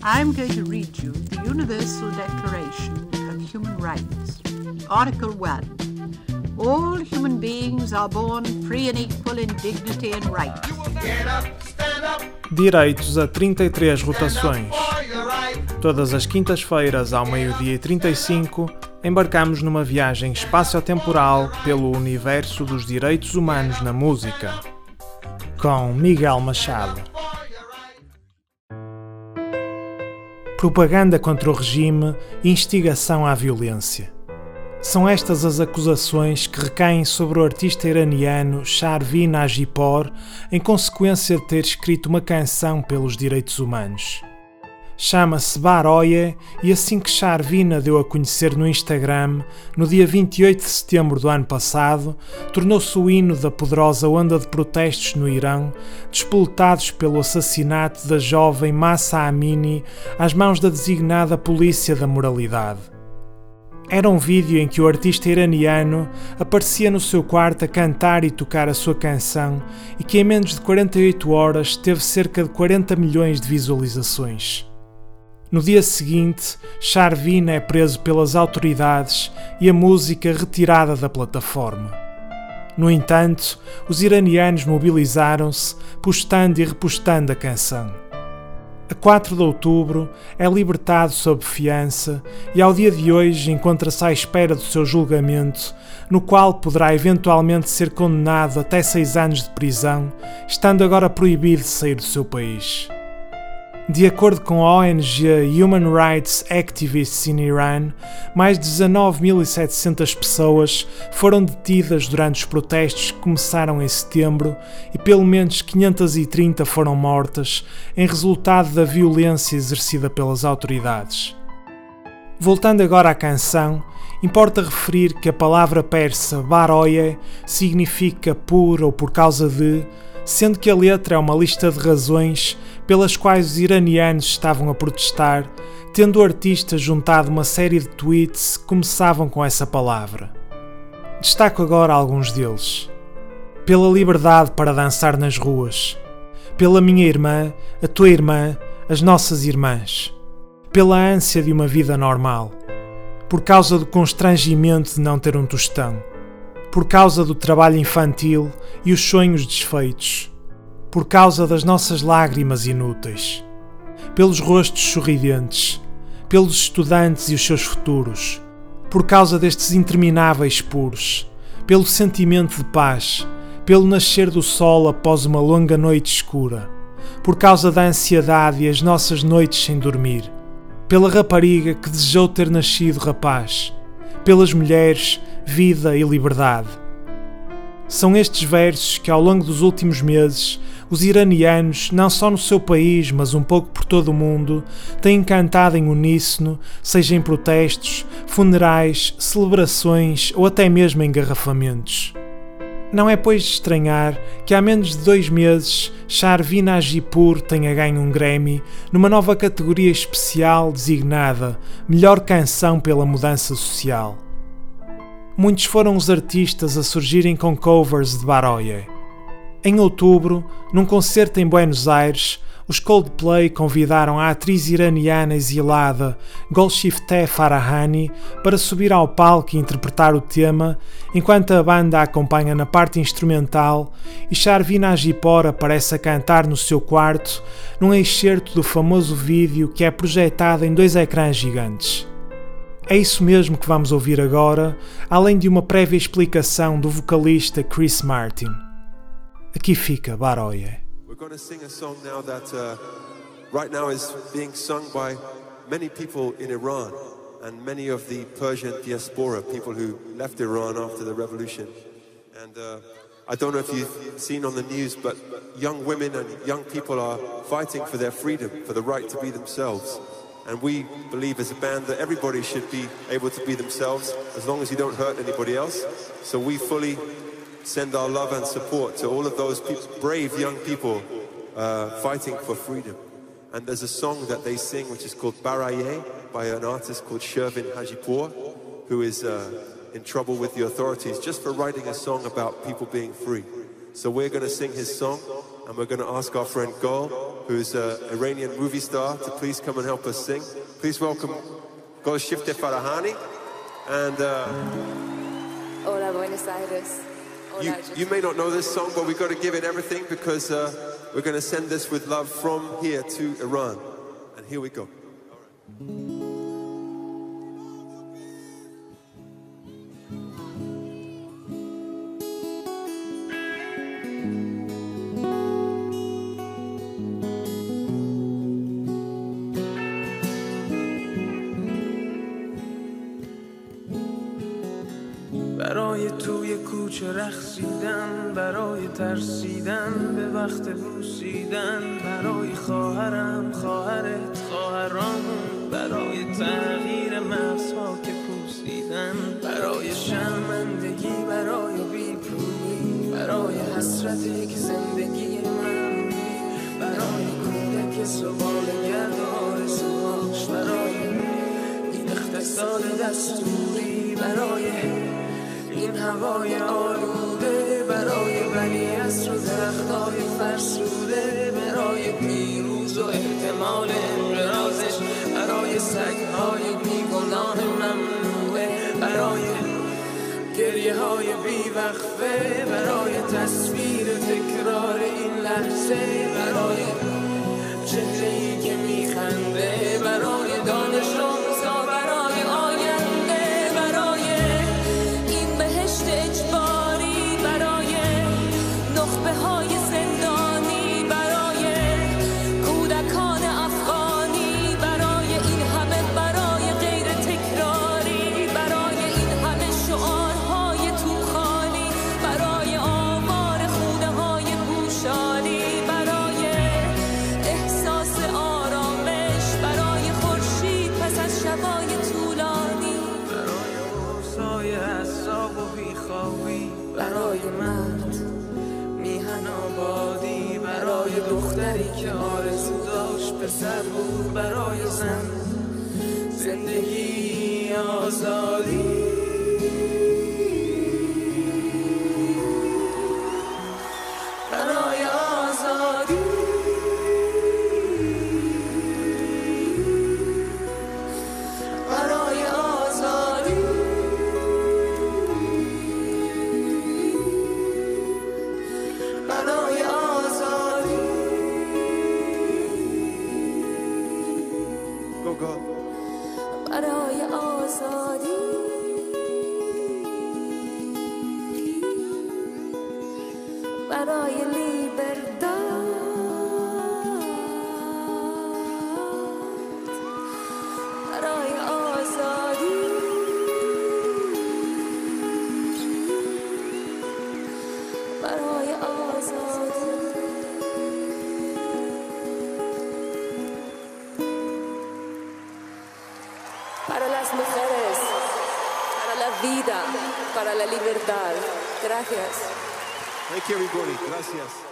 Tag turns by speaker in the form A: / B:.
A: I'm going to read you the Universal Declaration of Human Rights. Article 1. All human beings are born free and equal in dignity and rights.
B: Direitos a 33 rotações. Todas as quintas-feiras, ao 12h35, embarcamos numa viagem espaço-temporal pelo universo dos direitos humanos na música. Com Miguel Machado. Propaganda contra o regime e instigação à violência. São estas as acusações que recaem sobre o artista iraniano Sharvin Agipor em consequência de ter escrito uma canção pelos direitos humanos. Chama-se Baroye e assim que Sharvin a deu a conhecer no Instagram, no dia 28 de setembro do ano passado, tornou-se o hino da poderosa onda de protestos no Irão, despoletados pelo assassinato da jovem Mahsa Amini às mãos da designada Polícia da Moralidade. Era um vídeo em que o artista iraniano aparecia no seu quarto a cantar e tocar a sua canção e que em menos de 48 horas teve cerca de 40 milhões de visualizações. No dia seguinte, Sharvin é preso pelas autoridades e a música retirada da plataforma. No entanto, os iranianos mobilizaram-se, postando e repostando a canção. A 4 de outubro é libertado sob fiança e ao dia de hoje encontra-se à espera do seu julgamento, no qual poderá eventualmente ser condenado até 6 anos de prisão, estando agora proibido de sair do seu país. De acordo com a ONG Human Rights Activists in Iran, mais de 19.700 pessoas foram detidas durante os protestos que começaram em setembro e pelo menos 530 foram mortas em resultado da violência exercida pelas autoridades. Voltando agora à canção, importa referir que a palavra persa Baroye significa por ou por causa de, sendo que a letra é uma lista de razões pelas quais os iranianos estavam a protestar, tendo o artista juntado uma série de tweets que começavam com essa palavra. Destaco agora alguns deles. Pela liberdade para dançar nas ruas. Pela minha irmã, a tua irmã, as nossas irmãs. Pela ânsia de uma vida normal. Por causa do constrangimento de não ter um tostão. Por causa do trabalho infantil e os sonhos desfeitos. Por causa das nossas lágrimas inúteis. Pelos rostos sorridentes. Pelos estudantes e os seus futuros. Por causa destes intermináveis puros. Pelo sentimento de paz. Pelo nascer do sol após uma longa noite escura. Por causa da ansiedade e as nossas noites sem dormir. Pela rapariga que desejou ter nascido rapaz. Pelas mulheres, vida e liberdade. São estes versos que ao longo dos últimos meses os iranianos, não só no seu país, mas um pouco por todo o mundo, têm cantado em uníssono, seja em protestos, funerais, celebrações ou até mesmo engarrafamentos. Não é pois de estranhar que há menos de 2 meses Sharvin Agipor tenha ganho um Grammy numa nova categoria especial designada Melhor Canção pela Mudança Social. Muitos foram os artistas a surgirem com covers de Baroye. Em outubro, num concerto em Buenos Aires, os Coldplay convidaram a atriz iraniana exilada Golshifteh Farahani para subir ao palco e interpretar o tema, enquanto a banda a acompanha na parte instrumental e Sharvin Agipor aparece a cantar no seu quarto, num excerto do famoso vídeo que é projetado em 2 ecrãs gigantes. É isso mesmo que vamos ouvir agora, além de uma prévia explicação do vocalista Chris Martin. Aqui fica Baroye.
C: We're going to sing a song now that right now is being sung by many people in Iran and many of the Persian diaspora, people who left Iran after the revolution. And I don't know if you've seen on the news, but young women and young people are fighting for their freedom, for the right to be themselves. And we believe as a band that everybody should be able to be themselves as long as you don't hurt anybody else. So we fully send our love and support to all of those brave young people fighting for freedom. And there's a song that they sing which is called Baroye by an artist called Sharvin Agipor, who is in trouble with the authorities just for writing a song about people being free. So we're going to sing his song and we're going to ask our friend Gol who's an Iranian movie star, to please come and help us sing. Please welcome Golshifteh Farahani. And
D: Hola, Buenos Aires. Hola,
C: you may not know this song, but we've got to give it everything because we're going to send this with love from here to Iran. And here we go.
E: برای توی کوچه رقصیدن، برای ترسیدن به وقت بوسیدن، برای خواهرم، خواهرت، خواهرامون، برای تغییر مغزها که پوسیدن، برای شرمندگی، برای بی‌پولی، برای حسرتی که زندگی من بی، برای کودک سوالگر آرزوهاش، برای این اقتصاد دستوری، برای این هوای آلوده، برای بنی عصر و درختای فرسوده، برای پیروز و احتمال انقراضش، برای سگهای بیگناه ممنوعه، برای گریه های بیوقفه، برای تصویر تکرار این لحظه، برای چهره‌ای که میخنده، برای دانش آموزا، برای آینده، برای این بهشت اجباری، برای نخبه های زندانی، برای کودکان افغانی، برای این همه برای غیر تکراری، برای این همه شعارهای توخالی، برای آوار خونه های گوشالی، برای احساس آرامش، برای خورشید پس از شبای طولانی، برای اوضاع اعصاب و بیخوابی، برای مرد میهن آبادی، برای دختری که آرزو داشت پسر بود، برای زن زندگی آزادی، برای آزادی، برای آزادی، برای آزادی.
C: Go, go.
D: برای آزادی، برای لیبرداد، برای آزادی، برای آزادی. Para las mujeres, para la vida, para la libertad. Gracias.
C: Thank you, everybody. Gracias.